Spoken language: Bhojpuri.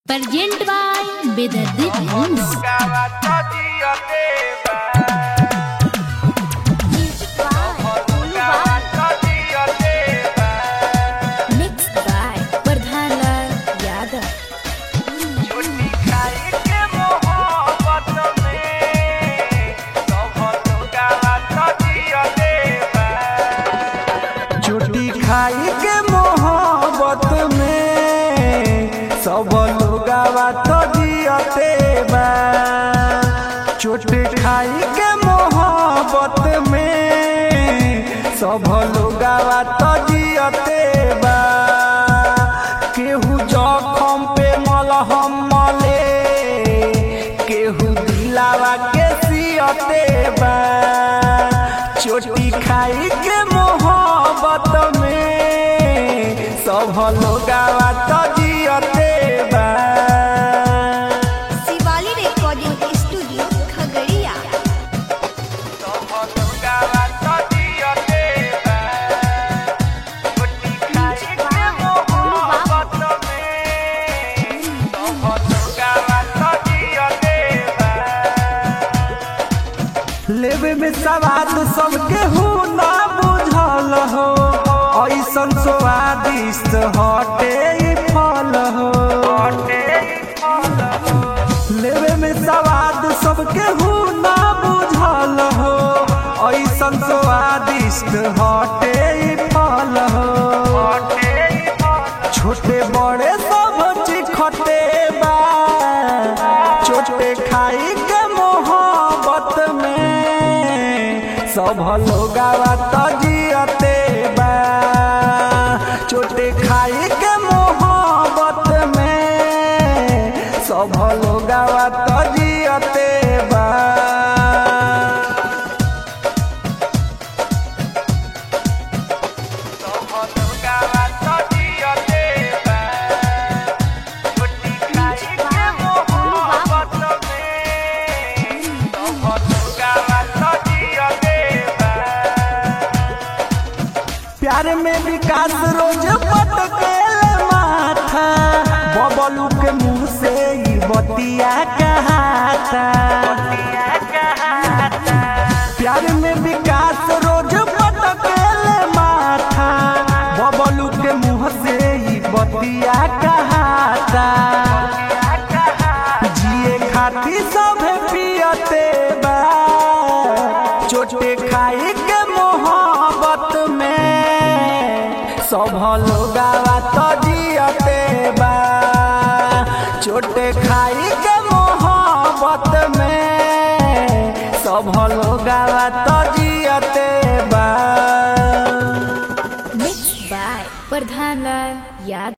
Present by Bedardi Films. Mixed by Pradhan Lal Yadav. चोटी खाई के मोहब्बत में सब लोगावा तो जियते बा। चोटी खाई के मोहब्बत में सब लोगावा तो जियते बा। केहू जखम पे मलहम मले, केहू दिलावा के सियते बा। चोटी खाई के मोहब्बत में सब लोगावा तो जियते बा। Shivali recording studio Khagaria. सब लोगावा तो जियते बा। चोटी खाई के मोहब्बत में सब लोगावा तो जियते बा। लेवे में सवाद सबके हो ना बुझल हो, ऐसन स्वादिष्ट हटे ई फल हो। लेवे में सवाद सबके हो ना बुझल हो, ऐसन स्वादिष्ट हटे ई फल हो। छोटे बड़े सब चिखटे बा। चोटे खाई के मोहब्बत में सब लोगावा तो जियते बा। चोटे खाई के मोहब्बत में सब लोगावा तो जियते बा। सब लोगावा तो जियते बा। चोटी खाई के मोहब्बत में सब लोगावा तो जियते बा। प्यार में विकास रोज पटकेल माथा, बबलू के मुंह से ही बतिया कहाता। प्यार में विकास रोज पटकेल माथा, बबलू के मुंह से ही बतिया कहाता। जिए खाती सब पियते बा। चोटे खाई के मोहब्बत में सब लोगावा तो जियते बा। चोटे खाई के मोहब्बत में सब लोगावा तो जियते बा। Mixed by Pradhan Lal Yadav.